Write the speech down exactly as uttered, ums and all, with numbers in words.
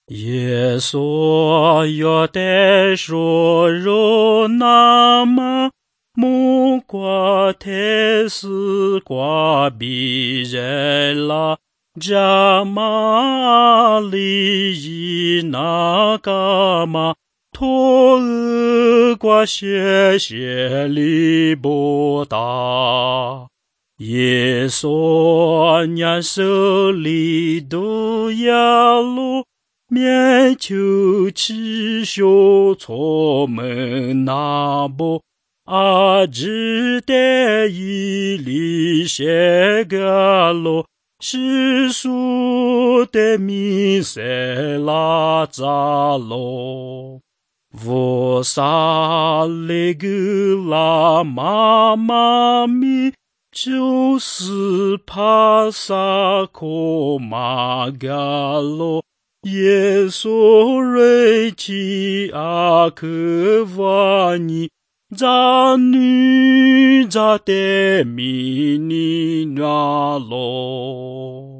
耶稣有的说肉那么木瓜特斯瓜比人啦，加玛里伊那嘎玛托尔瓜谢谢里波达。耶稣年手里都要路。免求气修错门那波阿只得一里些个罗世俗的米色拉扎罗我萨雷格拉妈妈咪就是帕萨科马嘎罗耶稣瑞奇阿克瓦尼扎女扎德米尼那罗